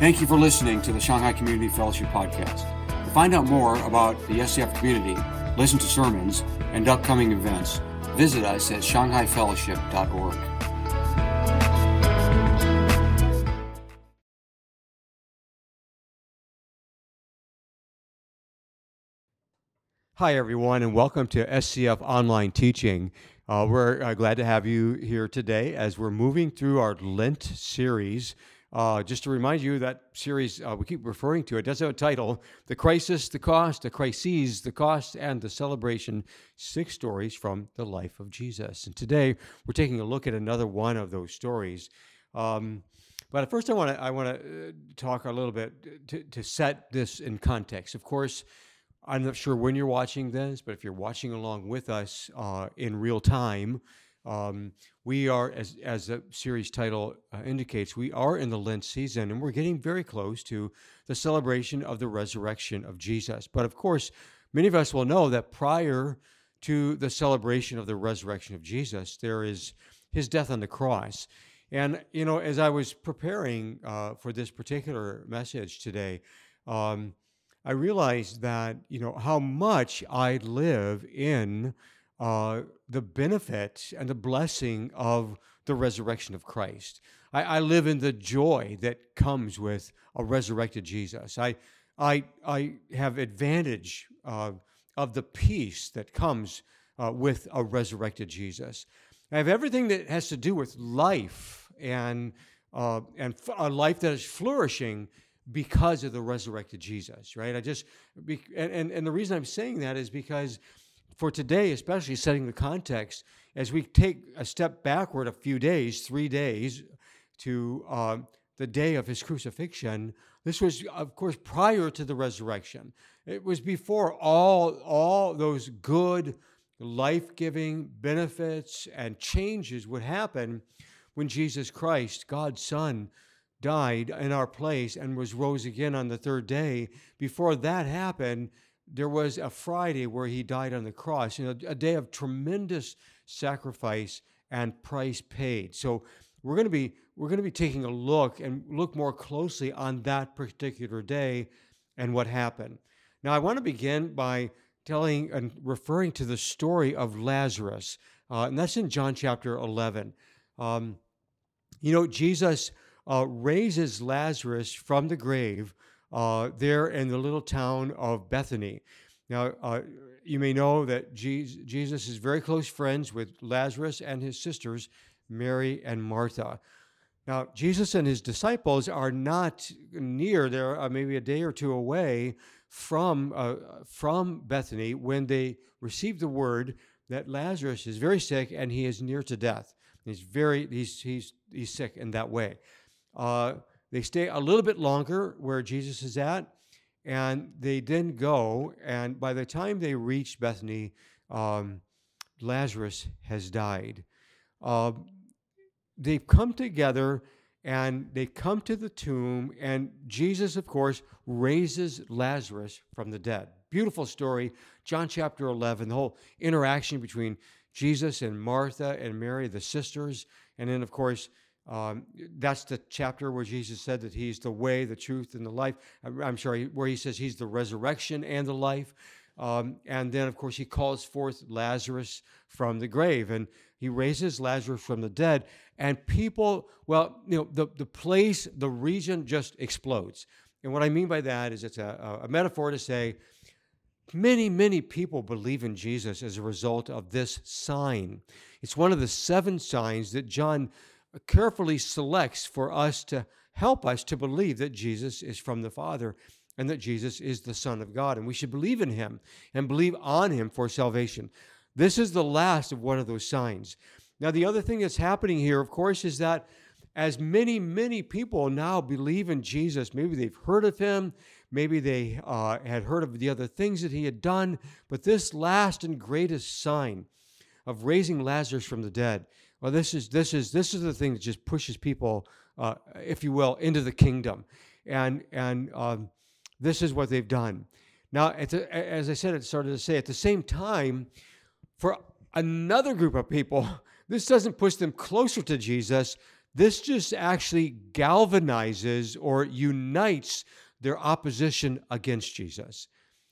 Thank you for listening to the Shanghai Community Fellowship Podcast. To find out more about the SCF community, listen to sermons, and upcoming events, visit us at shanghaifellowship.org. Hi, everyone, and welcome to SCF Online Teaching. We're glad to have you here today as we're moving through our Lent series. Just to remind you, that series we keep referring to, it does have a title, The Crisis, the Cost, the Crises, the Cost, and the Celebration, 6 stories from the life of Jesus. And today, we're taking a look at another one of those stories. But first, I want to talk a little bit to set this in context. Of course, I'm not sure when you're watching this, but if you're watching along with us in real time, we are, as the series title indicates, we are in the Lent season, and we're getting very close to the celebration of the resurrection of Jesus. But of course, many of us will know that prior to the celebration of the resurrection of Jesus, there is his death on the cross. And, you know, as I was preparing for this particular message today, I realized that, you know, how much I live in the benefit and the blessing of the resurrection of Christ. I live in the joy that comes with a resurrected Jesus. I have advantage of the peace that comes with a resurrected Jesus. I have everything that has to do with life and a life that is flourishing because of the resurrected Jesus, right? And the reason I'm saying that is because for today, especially setting the context, as we take a step backward a few days, 3 days, to the day of his crucifixion, this was, of course, prior to the resurrection. It was before all those good, life-giving benefits and changes would happen when Jesus Christ, God's Son, died in our place and was rose again on the third day. Before that happened, there was a Friday where he died on the cross, you know, a day of tremendous sacrifice and price paid. So we're going to be taking a look more closely on that particular day and what happened. Now, I want to begin by telling and referring to the story of Lazarus, and that's in John chapter 11. You know, Jesus raises Lazarus from the grave there in the little town of Bethany. Now, you may know that Jesus is very close friends with Lazarus and his sisters, Mary and Martha. Now, Jesus and his disciples are not near. They're maybe a day or two away from Bethany when they receive the word that Lazarus is very sick and he is near to death. He's sick in that way. They stay a little bit longer where Jesus is at, and they then go, and by the time they reach Bethany, Lazarus has died. They've come together, and they come to the tomb, and Jesus, of course, raises Lazarus from the dead. Beautiful story, John chapter 11, the whole interaction between Jesus and Martha and Mary, the sisters, and then, of course, that's the chapter where Jesus said that he's the way, the truth, and the life. Where he says he's the resurrection and the life. And then, of course, he calls forth Lazarus from the grave, and he raises Lazarus from the dead. And people, well, you know, the place, the region just explodes. And what I mean by that is it's a metaphor to say many, many people believe in Jesus as a result of this sign. It's one of the 7 signs that John carefully selects for us to help us to believe that Jesus is from the Father and that Jesus is the Son of God. And we should believe in him and believe on him for salvation. This is the last of one of those signs. Now, the other thing that's happening here, of course, is that as many, many people now believe in Jesus, maybe they've heard of him, maybe they had heard of the other things that he had done, but this last and greatest sign of raising Lazarus from the dead, well, this is the thing that just pushes people, if you will, into the kingdom, and this is what they've done. Now, as I said, it started to say at the same time, for another group of people, this doesn't push them closer to Jesus. this just actually galvanizes or unites their opposition against Jesus.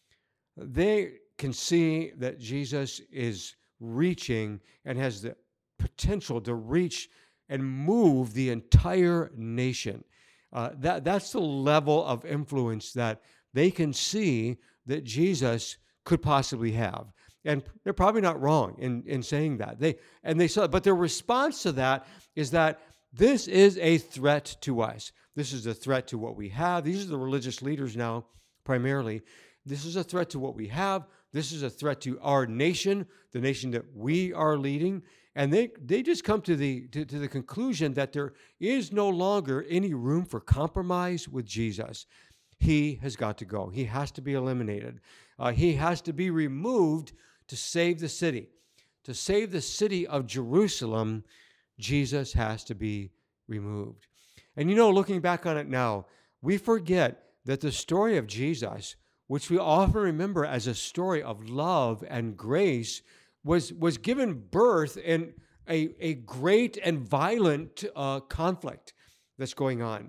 They can see that Jesus is reaching and has the potential to reach and move the entire nation. That's the level of influence that they can see that Jesus could possibly have. And they're probably not wrong in saying that. They saw, but their response to that is that this is a threat to us. This is a threat to what we have. These are the religious leaders now, primarily. This is a threat to what we have. This is a threat to our nation, the nation that we are leading. And they just come to the conclusion that there is no longer any room for compromise with Jesus. He has got to go. He has to be eliminated. He has to be removed to save the city. To save the city of Jerusalem, Jesus has to be removed. And looking back on it now, we forget that the story of Jesus, which we often remember as a story of love and grace, was given birth in a great and violent conflict that's going on.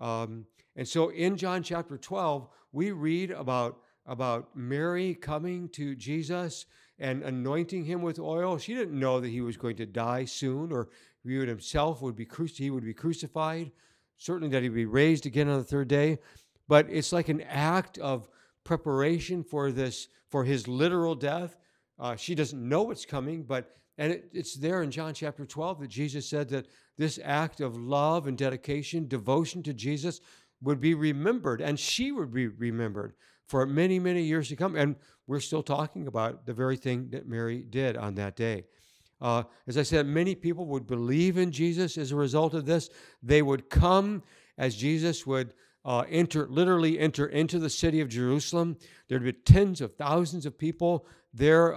And so in John chapter 12, we read about Mary coming to Jesus and anointing him with oil. She didn't know that he was going to die soon, or he himself would be crucified, certainly that he would be raised again on the third day. But it's like an act of preparation for his literal death. She doesn't know what's coming, and it's there in John chapter 12 that Jesus said that this act of love and dedication, devotion to Jesus, would be remembered, and she would be remembered for many, many years to come. And we're still talking about the very thing that Mary did on that day. As I said, many people would believe in Jesus as a result of this. They would come as Jesus would literally enter into the city of Jerusalem. There'd be tens of thousands of people there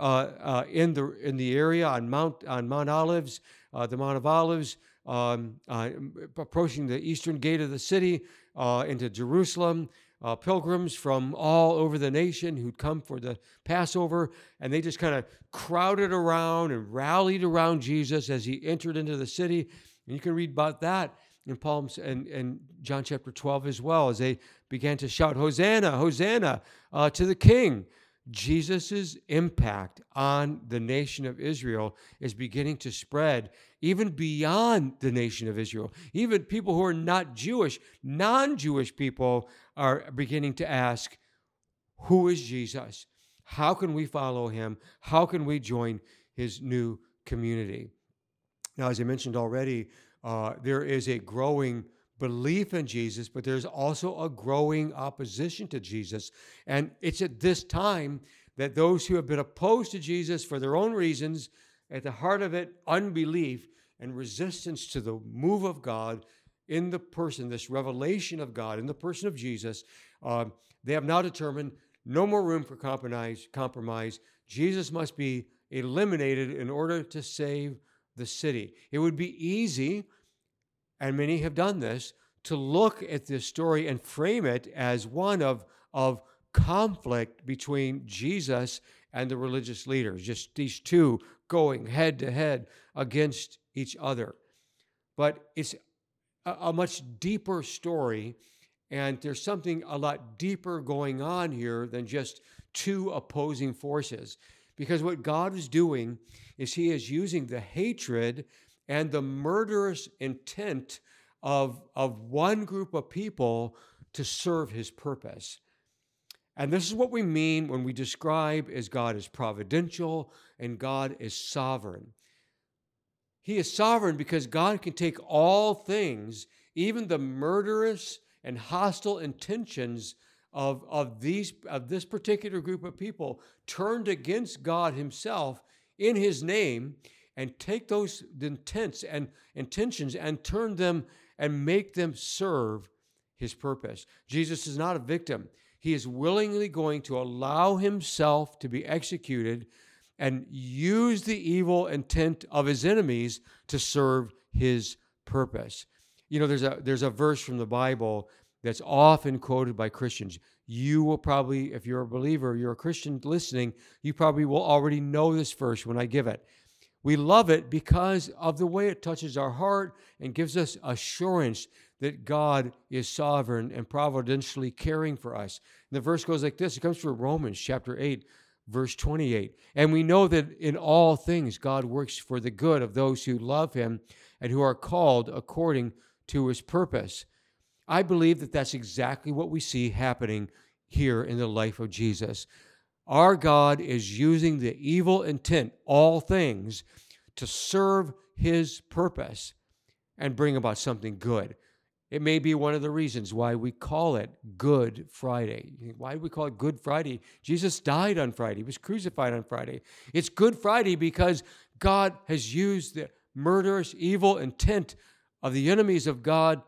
in the area on Mount Olives, the Mount of Olives, approaching the eastern gate of the city into Jerusalem. Pilgrims from all over the nation who'd come for the Passover, and they just kind of crowded around and rallied around Jesus as he entered into the city. And you can read about that in and John chapter 12 as well, as they began to shout, "Hosanna, Hosanna to the King." Jesus' impact on the nation of Israel is beginning to spread even beyond the nation of Israel. Even people who are not Jewish, non-Jewish people are beginning to ask, who is Jesus? How can we follow him? How can we join his new community? Now, as I mentioned already, there is a growing belief in Jesus, but there's also a growing opposition to Jesus. And it's at this time that those who have been opposed to Jesus for their own reasons, at the heart of it, unbelief and resistance to the move of God in the person, this revelation of God in the person of Jesus, they have now determined no more room for compromise. Jesus must be eliminated in order to save the city. It would be easy, and many have done this, to look at this story and frame it as one of conflict between Jesus and the religious leaders, just these two going head to head against each other. But it's a much deeper story, and there's something a lot deeper going on here than just two opposing forces. Because what God is doing is he is using the hatred and the murderous intent of one group of people to serve his purpose. And this is what we mean when we describe as God is providential and God is sovereign. He is sovereign because God can take all things, even the murderous and hostile intentions of this particular group of people turned against God himself in his name, and take those intents and intentions and turn them and make them serve his purpose. Jesus is not a victim. He is willingly going to allow himself to be executed and use the evil intent of his enemies to serve his purpose. There's a verse from the Bible that's often quoted by Christians. You will probably, if you're a believer, you're a Christian listening, you probably will already know this verse when I give it. We love it because of the way it touches our heart and gives us assurance that God is sovereign and providentially caring for us. And the verse goes like this. It comes from Romans chapter 8, verse 28. And we know that in all things God works for the good of those who love him and who are called according to his purpose. I believe that that's exactly what we see happening here in the life of Jesus. Our God is using the evil intent, all things, to serve his purpose and bring about something good. It may be one of the reasons why we call it Good Friday. Why do we call it Good Friday? Jesus died on Friday. He was crucified on Friday. It's Good Friday because God has used the murderous, evil intent of the enemies of God,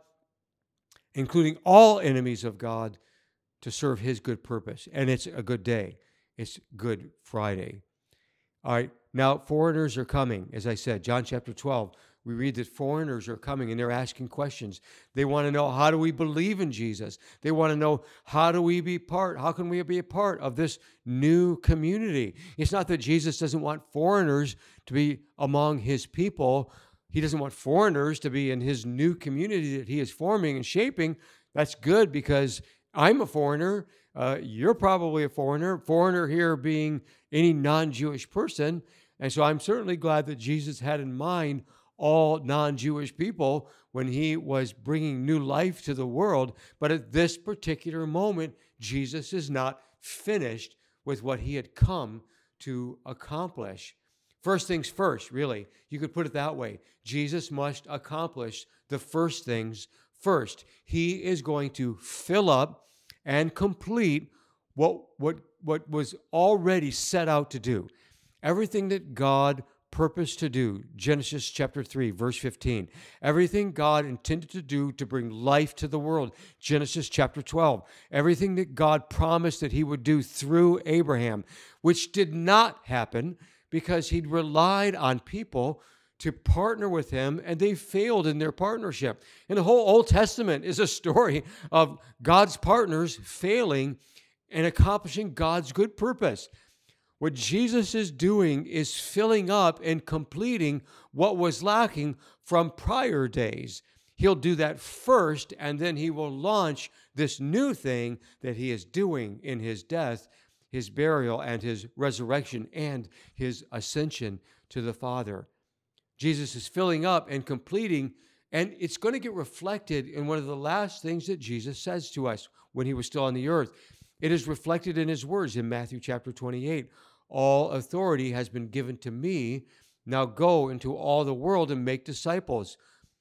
including all enemies of God, to serve his good purpose. And it's a good day. It's Good Friday. All right, now foreigners are coming. As I said, John chapter 12, we read that foreigners are coming and they're asking questions. They want to know, how do we believe in Jesus? They want to know, how can we be a part of this new community? It's not that Jesus doesn't want foreigners to be among his people. He doesn't want foreigners to be in his new community that he is forming and shaping. That's good because I'm a foreigner. You're probably a foreigner. Foreigner here being any non-Jewish person. And so I'm certainly glad that Jesus had in mind all non-Jewish people when he was bringing new life to the world. But at this particular moment, Jesus is not finished with what he had come to accomplish. First things first, really. You could put it that way. Jesus must accomplish the first things first. He is going to fill up and complete what was already set out to do. Everything that God purposed to do, Genesis chapter 3, verse 15. Everything God intended to do to bring life to the world, Genesis chapter 12. Everything that God promised that he would do through Abraham, which did not happen because he'd relied on people to partner with him, and they failed in their partnership. And the whole Old Testament is a story of God's partners failing and accomplishing God's good purpose. What Jesus is doing is filling up and completing what was lacking from prior days. He'll do that first, and then he will launch this new thing that he is doing in his death, his burial, and his resurrection, and his ascension to the Father. Jesus is filling up and completing, and it's going to get reflected in one of the last things that Jesus says to us when he was still on the earth. It is reflected in his words in Matthew chapter 28. All authority has been given to me. Now go into all the world and make disciples.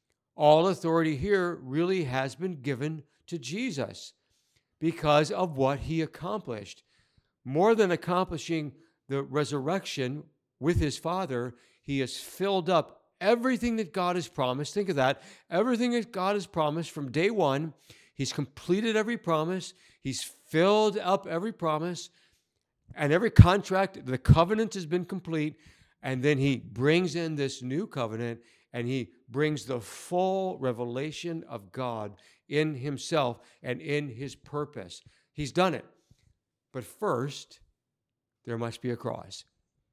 All authority here really has been given to Jesus because of what he accomplished. More than accomplishing the resurrection with his Father, he has filled up everything that God has promised. Think of that. Everything that God has promised from day one, he's completed every promise. He's filled up every promise. And every contract, the covenant has been complete. And then he brings in this new covenant, and he brings the full revelation of God in himself and in his purpose. He's done it. But first, there must be a cross.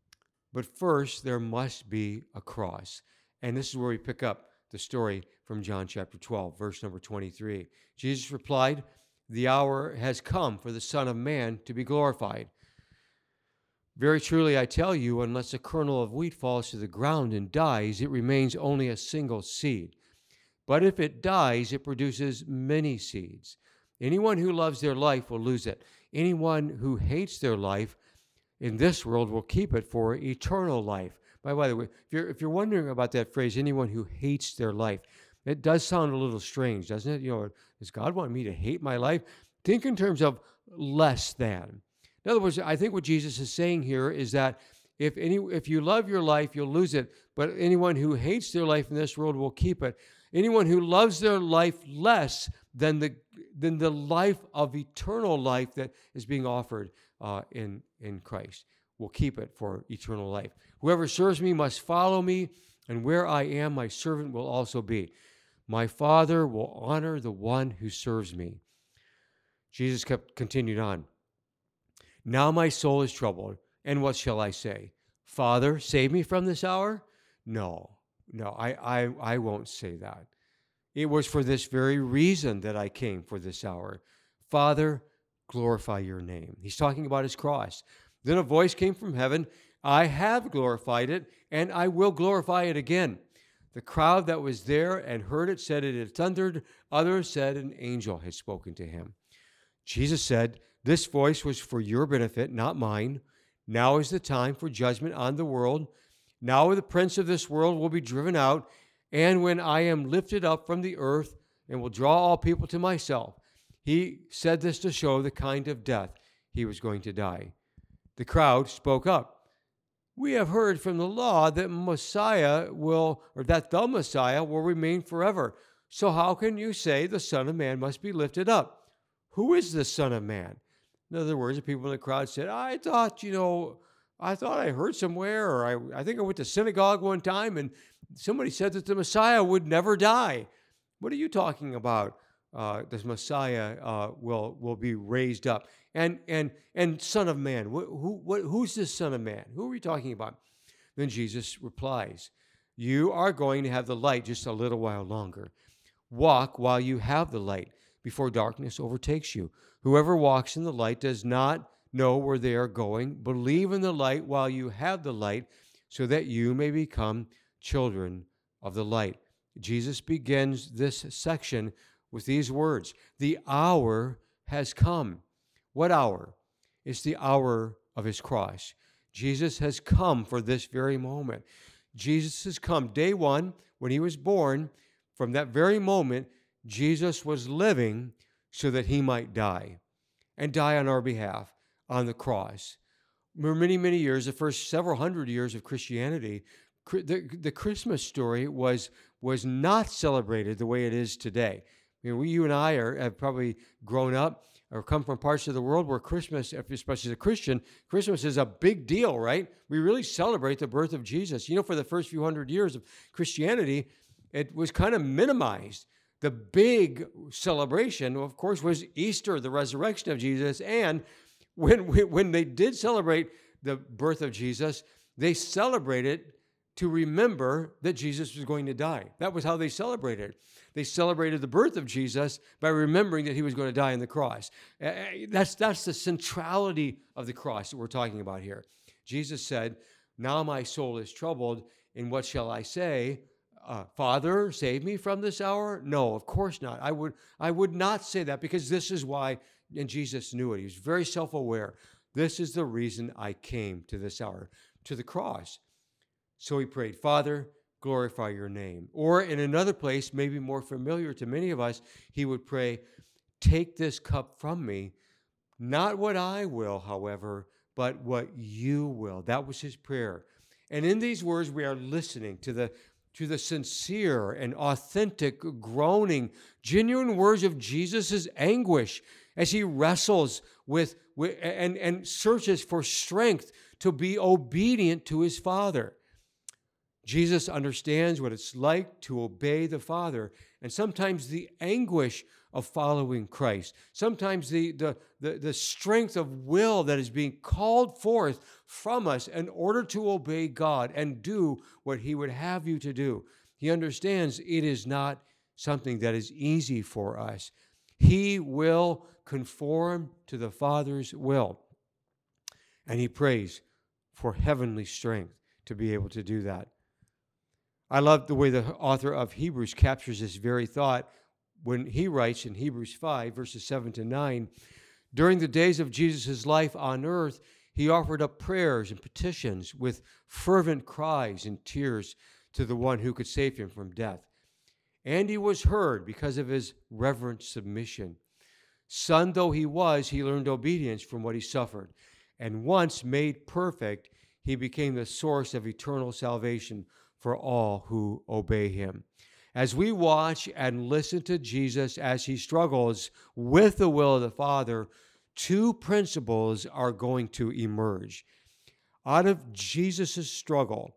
But first, there must be a cross. And this is where we pick up the story from John chapter 12, verse number 23. Jesus replied, "The hour has come for the Son of Man to be glorified. Very truly, I tell you, unless a kernel of wheat falls to the ground and dies, it remains only a single seed. But if it dies, it produces many seeds. Anyone who loves their life will lose it. Anyone who hates their life in this world will keep it for eternal life." By the way, if you're wondering about that phrase, anyone who hates their life, it does sound a little strange, doesn't it? Does God want me to hate my life? Think in terms of less than. In other words, I think what Jesus is saying here is that if you love your life, you'll lose it. But anyone who hates their life in this world will keep it. Anyone who loves their life less than the life of eternal life that is being offered in Christ will keep it for eternal life. Whoever serves me must follow me, and where I am, my servant will also be. My Father will honor the one who serves me. Jesus continued on. Now my soul is troubled, and what shall I say? Father, save me from this hour? No, I won't say that. It was for this very reason that I came for this hour. Father, glorify your name. He's talking about his cross. Then a voice came from heaven. I have glorified it, and I will glorify it again. The crowd that was there and heard it said it had thundered. Others said an angel had spoken to him. Jesus said, this voice was for your benefit, not mine. Now is the time for judgment on the world. Now the prince of this world will be driven out, and when I am lifted up from the earth and will draw all people to myself. He said this to show the kind of death he was going to die. The crowd spoke up. We have heard from the law that the Messiah will remain forever. So how can you say the Son of Man must be lifted up? Who is the Son of Man? In other words, the people in the crowd said, I thought I heard somewhere, or I think I went to synagogue one time and somebody said that the Messiah would never die. What are you talking about? This Messiah will be raised up. And Son of Man, who's this Son of Man? Who are we talking about? Then Jesus replies, you are going to have the light just a little while longer. Walk while you have the light before darkness overtakes you. Whoever walks in the light does not know where they are going. Believe in the light while you have the light so that you may become children of the light. Jesus begins this section with these words, the hour has come. What hour? It's the hour of his cross. Jesus has come for this very moment. Jesus has come. Day one, when he was born, from that very moment, Jesus was living so that he might die and die on our behalf on the cross. For many, many years, the first several hundred years of Christianity, the Christmas story was not celebrated the way it is today. I mean, you and I have probably grown up or come from parts of the world where Christmas, especially as a Christian, Christmas is a big deal, right? We really celebrate the birth of Jesus. For the first few hundred years of Christianity, it was kind of minimized. The big celebration, of course, was Easter, the resurrection of Jesus. And when they did celebrate the birth of Jesus, they celebrated to remember that Jesus was going to die. That was how they celebrated. They celebrated the birth of Jesus by remembering that he was going to die on the cross. That's the centrality of the cross that we're talking about here. Jesus said, now my soul is troubled, and what shall I say? Father, save me from this hour? No, of course not. I would not say that, because this is why, and Jesus knew it. He was very self-aware. This is the reason I came to this hour, to the cross. So he prayed, Father, glorify your name. Or in another place, maybe more familiar to many of us, he would pray, take this cup from me, not what I will, however, but what you will. That was his prayer. And in these words, we are listening to the sincere and authentic, groaning, genuine words of Jesus' anguish as he wrestles with and searches for strength to be obedient to his Father. Jesus understands what it's like to obey the Father, and sometimes the anguish of following Christ, sometimes the strength of will that is being called forth from us in order to obey God and do what he would have you to do. He understands it is not something that is easy for us. He will conform to the Father's will, and he prays for heavenly strength to be able to do that. I love the way the author of Hebrews captures this very thought when he writes in Hebrews 5, verses 7 to 9, during the days of Jesus' life on earth, he offered up prayers and petitions with fervent cries and tears to the one who could save him from death. And he was heard because of his reverent submission. Son though he was, he learned obedience from what he suffered. And once made perfect, he became the source of eternal salvation for all who obey him. As we watch and listen to Jesus as he struggles with the will of the Father, two principles are going to emerge. Out of Jesus' struggle,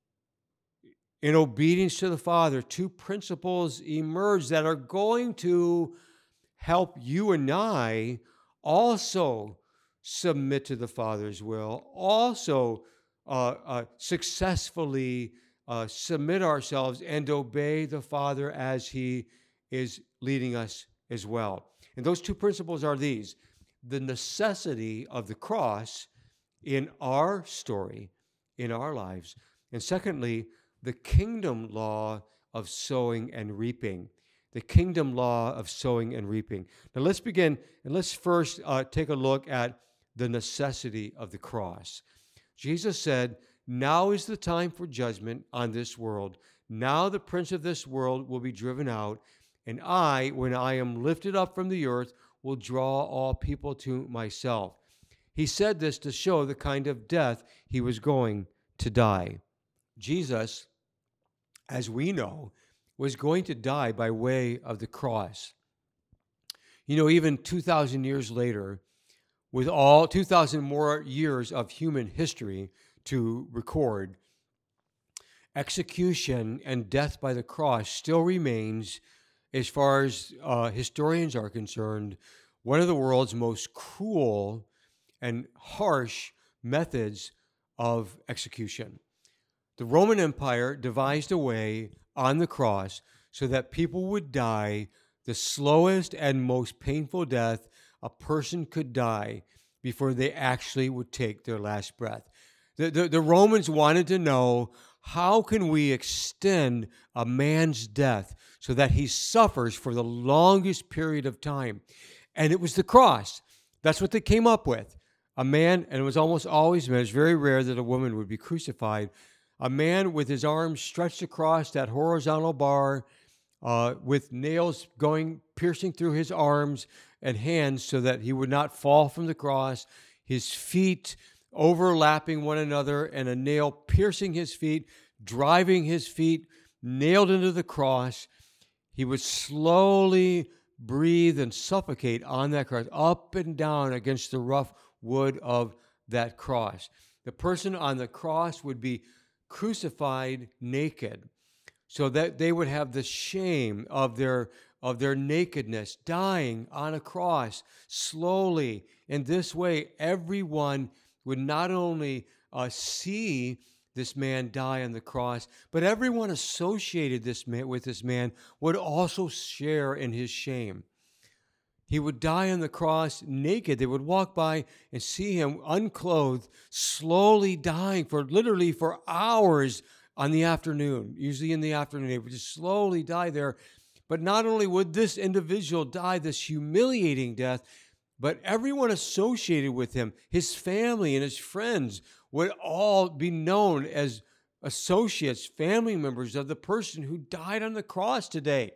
in obedience to the Father, two principles emerge that are going to help you and I also submit to the Father's will, also successfully submit ourselves and obey the Father as he is leading us as well. And those two principles are these: the necessity of the cross in our story, in our lives, and secondly, the kingdom law of sowing and reaping. The kingdom law of sowing and reaping. Now let's begin, and let's first take a look at the necessity of the cross. Jesus said, "Now is the time for judgment on this world. Now the prince of this world will be driven out, and I, when I am lifted up from the earth, will draw all people to myself." He said this to show the kind of death he was going to die. Jesus, as we know, was going to die by way of the cross. Even 2,000 years later, with all 2,000 more years of human history to record, execution and death by the cross still remains, as far as historians are concerned, one of the world's most cruel and harsh methods of execution. The Roman Empire devised a way on the cross so that people would die the slowest and most painful death a person could die before they actually would take their last breath. The Romans wanted to know, how can we extend a man's death so that he suffers for the longest period of time? And it was the cross. That's what they came up with. A man, and it was almost always men, it's very rare that a woman would be crucified, a man with his arms stretched across that horizontal bar, with nails piercing through his arms and hands so that he would not fall from the cross, his feet overlapping one another, and a nail piercing his feet, driving his feet nailed into the cross. He would slowly breathe and suffocate on that cross, up and down against the rough wood of that cross. The person on the cross would be crucified naked, so that they would have the shame of their nakedness, dying on a cross slowly. In this way, everyone would not only see this man die on the cross, but everyone associated with this man would also share in his shame. He would die on the cross naked. They would walk by and see him unclothed, slowly dying literally for hours on the afternoon. Usually in the afternoon, they would just slowly die there. But not only would this individual die this humiliating death, but everyone associated with him, his family and his friends, would all be known as associates, family members of the person who died on the cross today.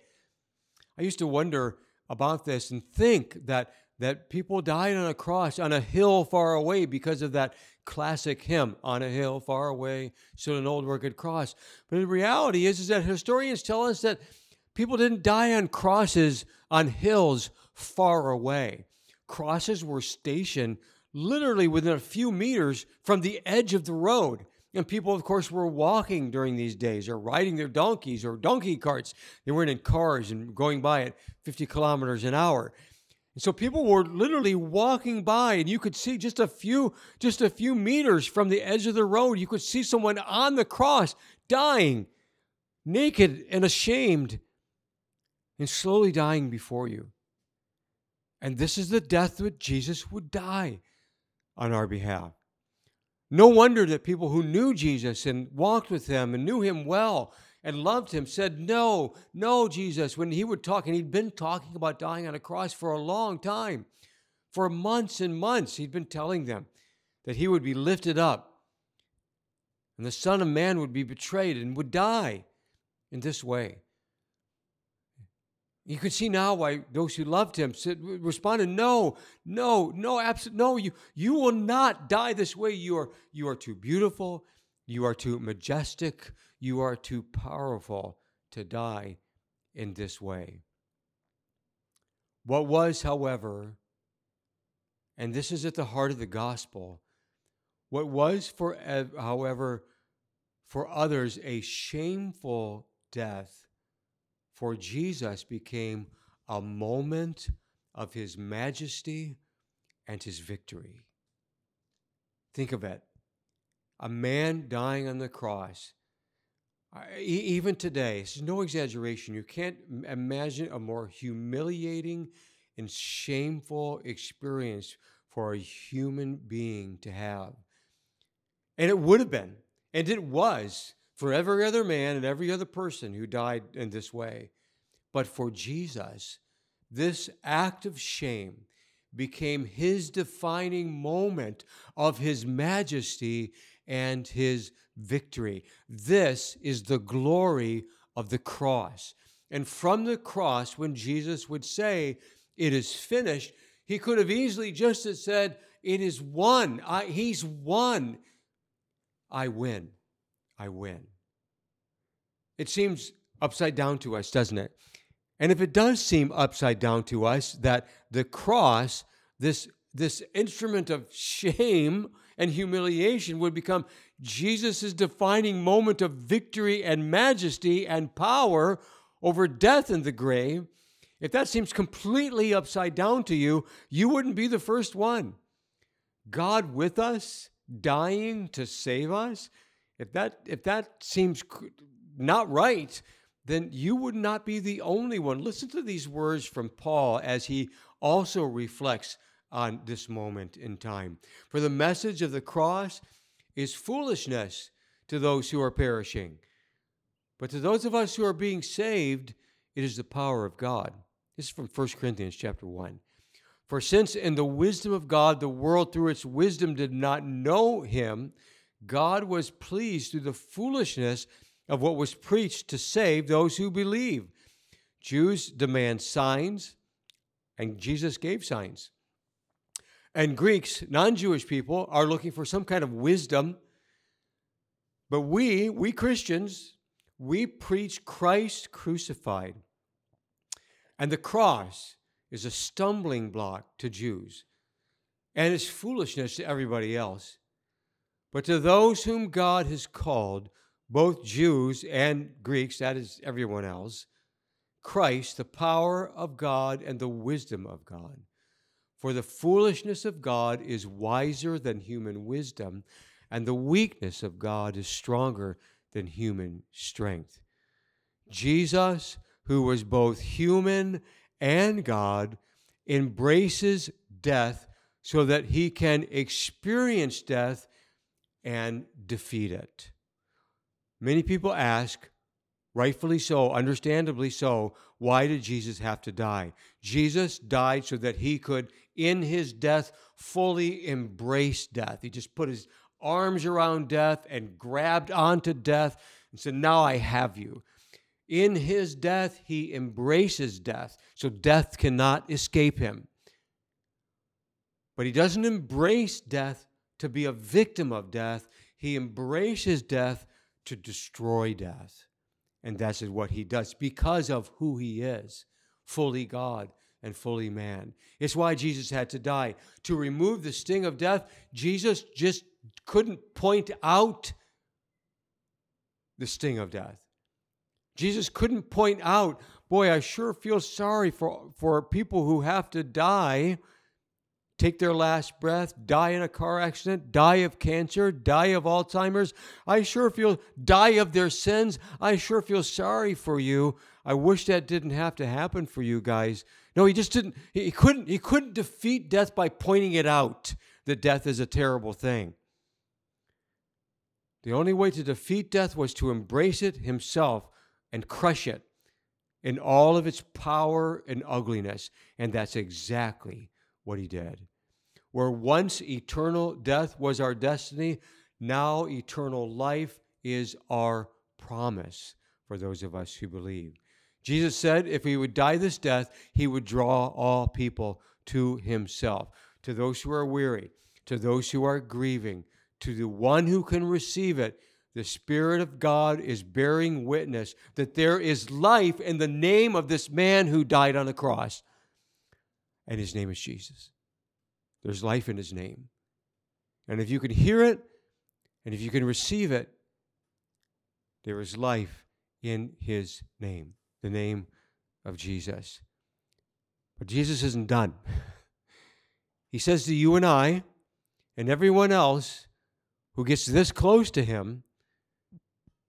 I used to wonder about this and think that people died on a cross on a hill far away because of that classic hymn, "On a hill far away stood an old rugged cross." But the reality is that historians tell us that people didn't die on crosses on hills far away. Crosses were stationed literally within a few meters from the edge of the road. And people, of course, were walking during these days, or riding their donkeys or donkey carts. They weren't in cars and going by at 50 kilometers an hour. And so people were literally walking by, and you could see just a few meters from the edge of the road, you could see someone on the cross dying, naked and ashamed, and slowly dying before you. And this is the death that Jesus would die on our behalf. No wonder that people who knew Jesus and walked with him and knew him well and loved him said, "No, Jesus," when he would talk, and he'd been talking about dying on a cross for a long time. For months and months, he'd been telling them that he would be lifted up and the Son of Man would be betrayed and would die in this way. You could see now why those who loved him responded, "No, absolutely, no, you will not die this way. You are too beautiful, you are too majestic, you are too powerful to die in this way." What was, however, and this is at the heart of the gospel, what was, however, for others a shameful death, for Jesus became a moment of his majesty and his victory. Think of it. A man dying on the cross, Even today, this is no exaggeration. You can't imagine a more humiliating and shameful experience for a human being to have. And it would have been, and it was, for every other man and every other person who died in this way. But for Jesus, this act of shame became his defining moment of his majesty and his victory. This is the glory of the cross. And from the cross, when Jesus would say, "It is finished," he could have easily just as said, "It is won. He's won. I win. I win." It seems upside down to us, doesn't it? And if it does seem upside down to us that the cross, this instrument of shame and humiliation, would become Jesus' defining moment of victory and majesty and power over death and the grave, if that seems completely upside down to you, you wouldn't be the first one. God with us, dying to save us, if that seems not right, then you would not be the only one. Listen to these words from Paul as he also reflects on this moment in time. "For the message of the cross is foolishness to those who are perishing, but to those of us who are being saved, it is the power of God." This is from 1 Corinthians chapter 1. "For since in the wisdom of God, the world through its wisdom did not know him, God was pleased through the foolishness of what was preached to save those who believe. Jews demand signs, and Jesus gave signs. And Greeks, non-Jewish people, are looking for some kind of wisdom. But we Christians, we preach Christ crucified. And the cross is a stumbling block to Jews, and is foolishness to everybody else. But to those whom God has called, both Jews and Greeks, that is everyone else, Christ, the power of God and the wisdom of God. For the foolishness of God is wiser than human wisdom, and the weakness of God is stronger than human strength." Jesus, who was both human and God, embraces death so that he can experience death and defeat it. Many people ask, rightfully so, understandably so, why did Jesus have to die? Jesus died so that he could, in his death, fully embrace death. He just put his arms around death and grabbed onto death and said, "Now I have you." In his death, he embraces death, so death cannot escape him. But he doesn't embrace death to be a victim of death. He embraces death to destroy death. And that's what he does because of who he is, fully God and fully man. It's why Jesus had to die. To remove the sting of death, Jesus just couldn't point out the sting of death. Jesus couldn't point out, boy, I sure feel sorry for people who have to die, take their last breath, die in a car accident, die of cancer, die of Alzheimer's. I sure feel, die of their sins. I sure feel sorry for you. I wish that didn't have to happen for you guys. No, he just didn't. He couldn't defeat death by pointing it out, that death is a terrible thing. The only way to defeat death was to embrace it himself and crush it in all of its power and ugliness. And that's exactly what he did. Where once eternal death was our destiny, now eternal life is our promise for those of us who believe. Jesus said if he would die this death, he would draw all people to himself, to those who are weary, to those who are grieving, to the one who can receive it. The Spirit of God is bearing witness that there is life in the name of this man who died on the cross. And his name is Jesus. There's life in his name. And if you can hear it, and if you can receive it, there is life in his name, the name of Jesus. But Jesus isn't done. He says to you and I, and everyone else who gets this close to him,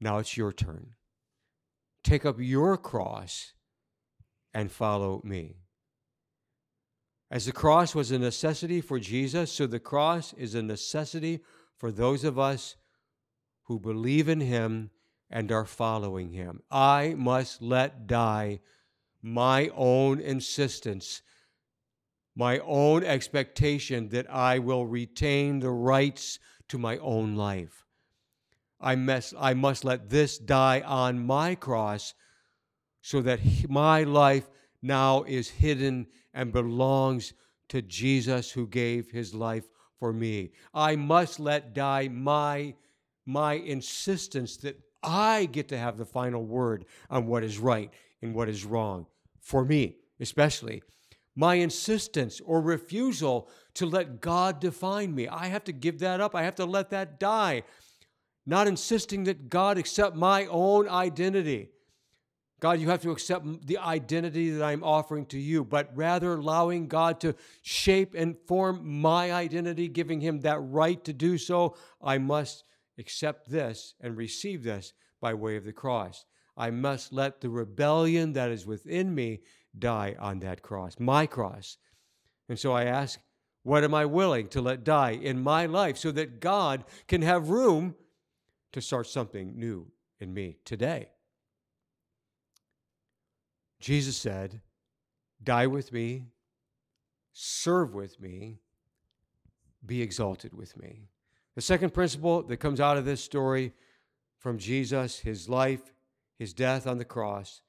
Now it's your turn. Take up your cross and follow me. As the cross was a necessity for Jesus, so the cross is a necessity for those of us who believe in him and are following him. I must let die my own insistence, my own expectation that I will retain the rights to my own life. I must let this die on my cross so that my life now is hidden and belongs to Jesus who gave his life for me. I must let die my insistence that I get to have the final word on what is right and what is wrong, for me especially. My insistence or refusal to let God define me. I have to give that up. I have to let that die. Not insisting that God accept my own identity. God, you have to accept the identity that I'm offering to you, but rather allowing God to shape and form my identity, giving him that right to do so. I must accept this and receive this by way of the cross. I must let the rebellion that is within me die on that cross, my cross. And so I ask, what am I willing to let die in my life so that God can have room to start something new in me today? Jesus said, die with me, serve with me, be exalted with me. The second principle that comes out of this story from Jesus, his life, his death on the cross,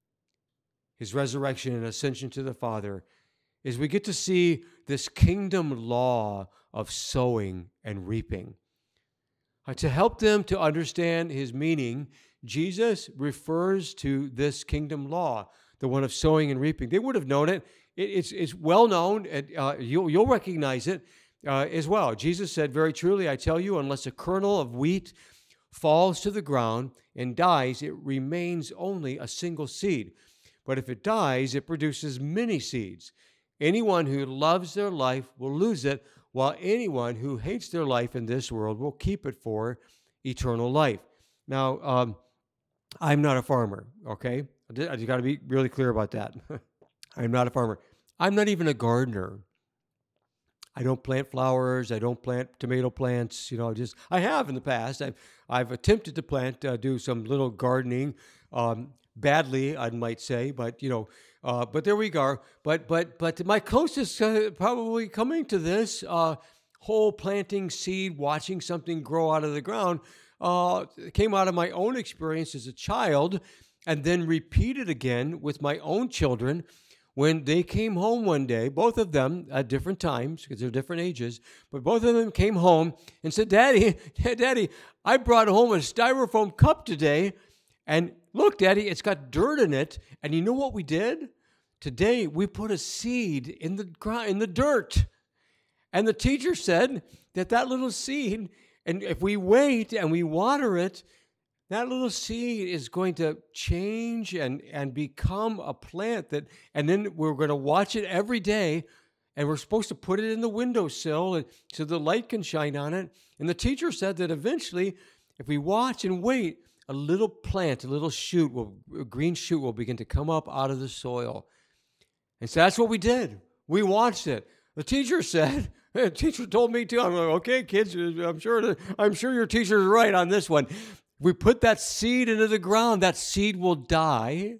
his resurrection and ascension to the Father, is we get to see this kingdom law of sowing and reaping. To help them to understand his meaning, Jesus refers to this kingdom law, the one of sowing and reaping. They would have known it. It's well known. You'll recognize it as well. Jesus said, very truly, I tell you, unless a kernel of wheat falls to the ground and dies, it remains only a single seed. But if it dies, it produces many seeds. Anyone who loves their life will lose it, while anyone who hates their life in this world will keep it for eternal life. Now, I'm not a farmer, okay? I got to be really clear about that. I'm not a farmer. I'm not even a gardener. I don't plant flowers. I don't plant tomato plants. I have in the past. I've attempted to do some little gardening, badly, I might say, but there we go. But my closest probably coming to this whole planting seed, watching something grow out of the ground, came out of my own experience as a child, and then repeated again with my own children when they came home one day, both of them at different times, because they're different ages, but both of them came home and said, Daddy, I brought home a styrofoam cup today, and look, Daddy, it's got dirt in it, and you know what we did? Today, we put a seed in the dirt, and the teacher said that little seed, and if we wait and we water it, that little seed is going to change and become a plant and then we're going to watch it every day, and we're supposed to put it in the windowsill so the light can shine on it. And the teacher said that eventually, if we watch and wait, a little plant, a green shoot will begin to come up out of the soil. And so that's what we did. We watched it. The teacher told me too. I'm like, okay, kids, I'm sure your teacher's right on this one. We put that seed into the ground, that seed will die.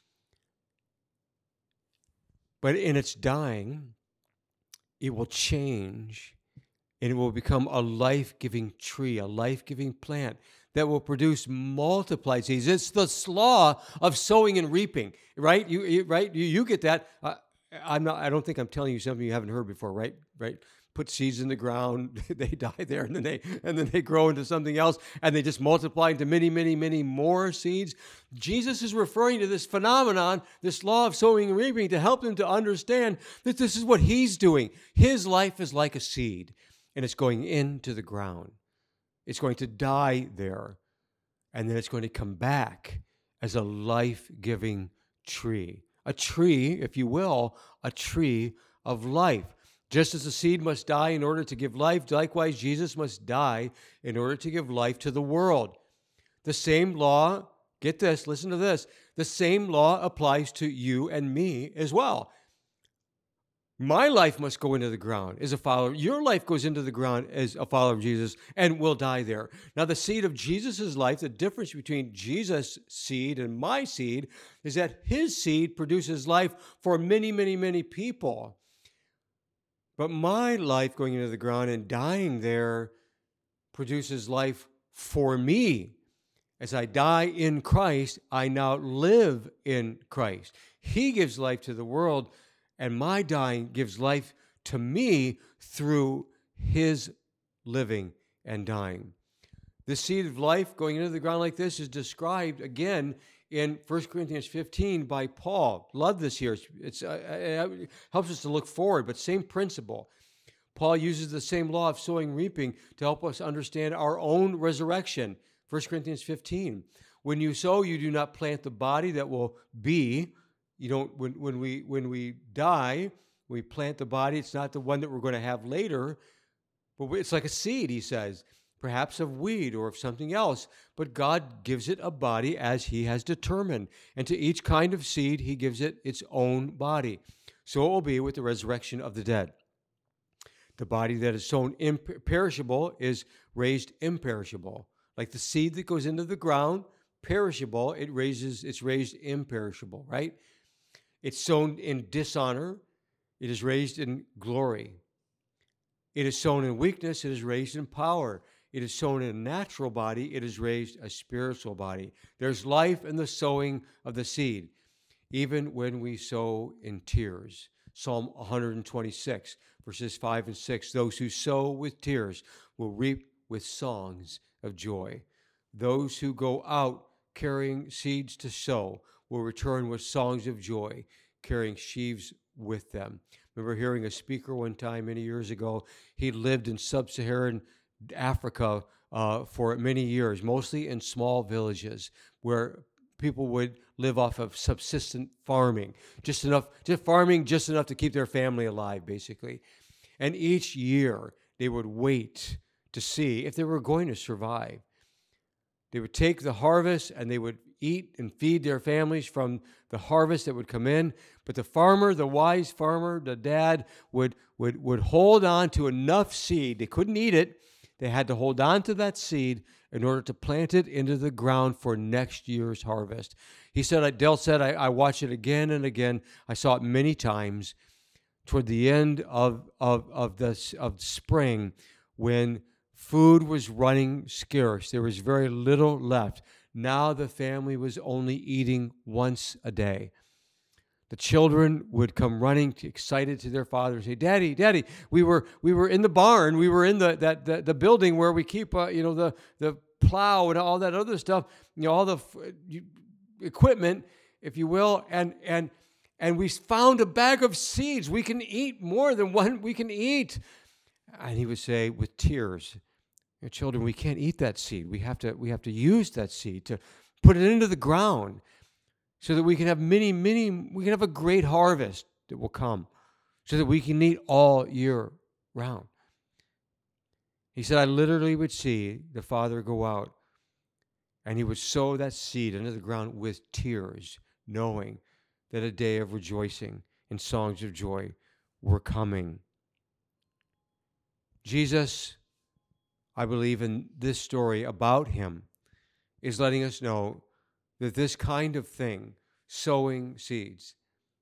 But in its dying, it will change, and it will become a life-giving tree, a life-giving plant that will produce multiplied seeds. It's the law of sowing and reaping, right? You get that. I don't think I'm telling you something you haven't heard before, right? Put seeds in the ground, they die there, and then they grow into something else, and they just multiply into many, many, many more seeds. Jesus is referring to this phenomenon, this law of sowing and reaping, to help them to understand that this is what he's doing. His life is like a seed, and it's going into the ground. It's going to die there, and then it's going to come back as a life-giving tree. A tree, if you will, a tree of life. Just as the seed must die in order to give life, likewise Jesus must die in order to give life to the world. The same law, get this, listen to this, the same law applies to you and me as well. My life must go into the ground as a follower. Your life goes into the ground as a follower of Jesus and will die there. Now, the seed of Jesus' life, the difference between Jesus' seed and my seed is that his seed produces life for many, many, many people. But my life going into the ground and dying there produces life for me. As I die in Christ, I now live in Christ. He gives life to the world, and my dying gives life to me through his living and dying. The seed of life going into the ground like this is described again in 1 Corinthians 15 by Paul. Love this here. It helps us to look forward, but same principle. Paul uses the same law of sowing, reaping to help us understand our own resurrection. 1 Corinthians 15. When you sow, you do not plant the body that will be. You don't. When we die, we plant the body. It's not the one that we're going to have later, but it's like a seed. He says, perhaps of weed or of something else. But God gives it a body as He has determined, and to each kind of seed He gives it its own body. So it will be with the resurrection of the dead. The body that is sown imperishable is raised imperishable. Like the seed that goes into the ground, perishable, it's raised imperishable, right? It's sown in dishonor, it is raised in glory. It is sown in weakness, it is raised in power. It is sown in a natural body, it is raised a spiritual body. There's life in the sowing of the seed, even when we sow in tears. Psalm 126, verses 5 and 6. Those who sow with tears will reap with songs of joy. Those who go out carrying seeds to sow will return with songs of joy, carrying sheaves with them. I remember hearing a speaker one time many years ago. He lived in sub-Saharan Africa for many years, mostly in small villages where people would live off of subsistent farming, just enough to keep their family alive, basically. And each year they would wait to see if they were going to survive. They would take the harvest and they would eat and feed their families from the harvest that would come in. But the farmer, the wise farmer, the dad, would hold on to enough seed. They couldn't eat it. They had to hold on to that seed in order to plant it into the ground for next year's harvest. Dale said, I watched it again and again. I saw it many times toward the end of spring, when food was running scarce. There was very little left. Now the family was only eating once a day. The children would come running, excited to their father, and say, "Daddy, we were in the barn. We were in the building where we keep the plow and all that other stuff, all the equipment, if you will, and we found a bag of seeds. We can eat more than one we can eat." And he would say with tears, "Children, we can't eat that seed. We have to use that seed to put it into the ground so that we can have we can have a great harvest that will come so that we can eat all year round." He said, I literally would see the father go out and he would sow that seed into the ground with tears, knowing that a day of rejoicing and songs of joy were coming. Jesus, I believe in this story about him, is letting us know that this kind of thing, sowing seeds,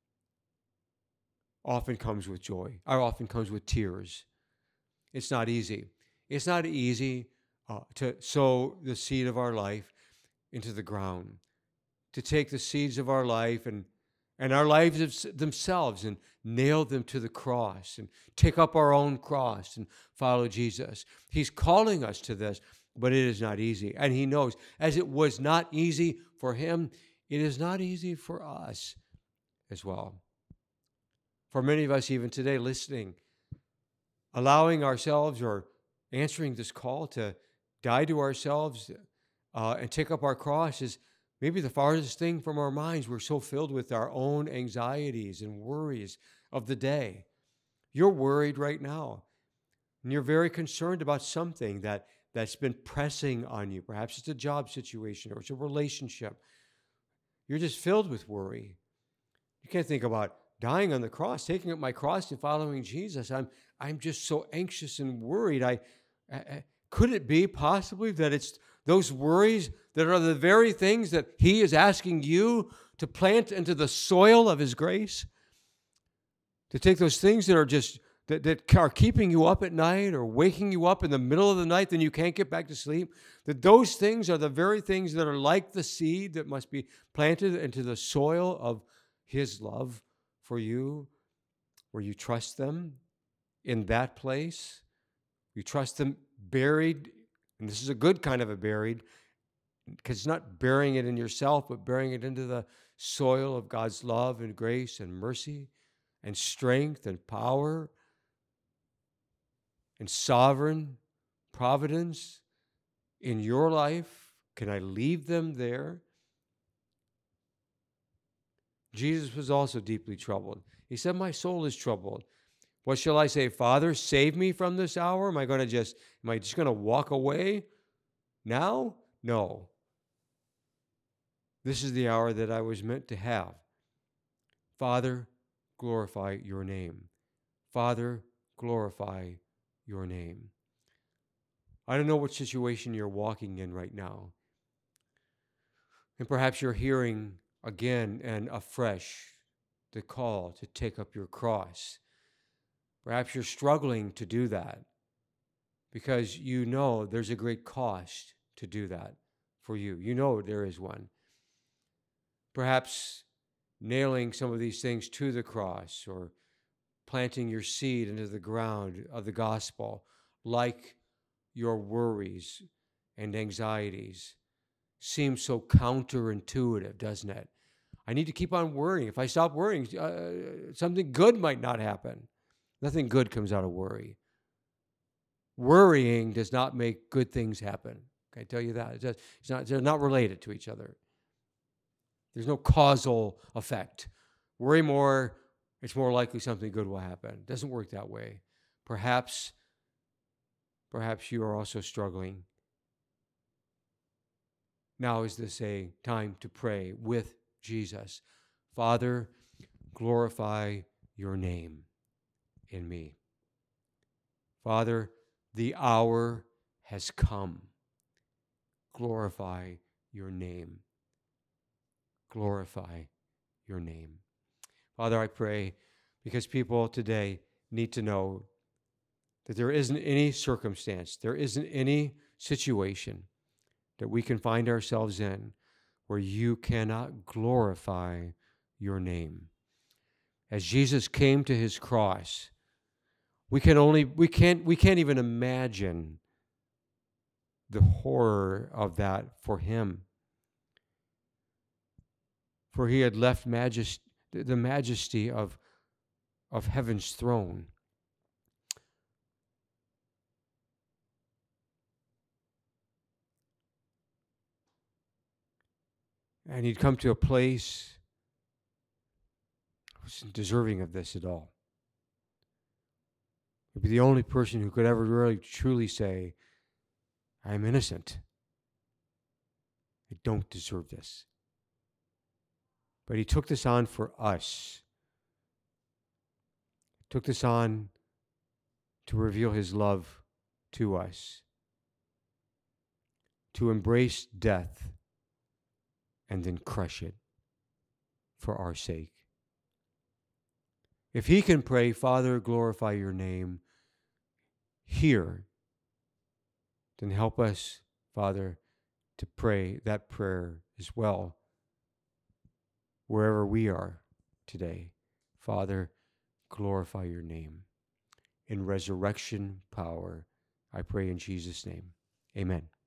often comes with joy, or often comes with tears. It's not easy. It's not easy to sow the seed of our life into the ground, to take the seeds of our life and our lives themselves and nail them to the cross and take up our own cross and follow Jesus. He's calling us to this, but it is not easy. And he knows, as it was not easy for him, it is not easy for us as well. For many of us, even today, listening, allowing ourselves or answering this call to die to ourselves and take up our cross is maybe the farthest thing from our minds. We're so filled with our own anxieties and worries of the day. You're worried right now, and you're very concerned about something that that's been pressing on you. Perhaps it's a job situation or it's a relationship. You're just filled with worry. You can't think about dying on the cross, taking up my cross and following Jesus. I'm just so anxious and worried. Could it be possibly that it's those worries that are the very things that he is asking you to plant into the soil of his grace? To take those things that are just that are keeping you up at night or waking you up in the middle of the night, then you can't get back to sleep, that those things are the very things that are like the seed that must be planted into the soil of his love for you, where you trust them in that place. You trust them buried, and this is a good kind of a buried, because it's not burying it in yourself, but burying it into the soil of God's love and grace and mercy and strength and power and sovereign providence in your life. Can I leave them there? Jesus was also deeply troubled. He said, my soul is troubled. What shall I say? Father, save me from this hour? Am I just going to walk away now? No. This is the hour that I was meant to have. Father, glorify your name. Father, glorify your name. I don't know what situation you're walking in right now. And perhaps you're hearing again and afresh the call to take up your cross. Perhaps you're struggling to do that because you know there's a great cost to do that for you. You know there is one. Perhaps nailing some of these things to the cross or planting your seed into the ground of the gospel, like your worries and anxieties, seems so counterintuitive, doesn't it? I need to keep on worrying. If I stop worrying, something good might not happen. Nothing good comes out of worry. Worrying does not make good things happen. Can I tell you that? They're not related to each other. There's no causal effect. Worry more, it's more likely something good will happen. It doesn't work that way. Perhaps you are also struggling. Now is this a time to pray with Jesus? Father, glorify your name in me. Father, the hour has come. Glorify your name. Glorify your name. Father, I pray because people today need to know that there isn't any circumstance, there isn't any situation that we can find ourselves in where you cannot glorify your name. As Jesus came to his cross, we can't even imagine the horror of that for him. For he had left the majesty of heaven's throne. And he'd come to a place that wasn't deserving of this at all. He'd be the only person who could ever really truly say, I'm innocent. I don't deserve this. But he took this on for us. Took this on to reveal his love to us. To embrace death and then crush it for our sake. If he can pray, Father, glorify your name here, then help us, Father, to pray that prayer as well wherever we are today. Father, glorify your name. In resurrection power, I pray in Jesus' name. Amen.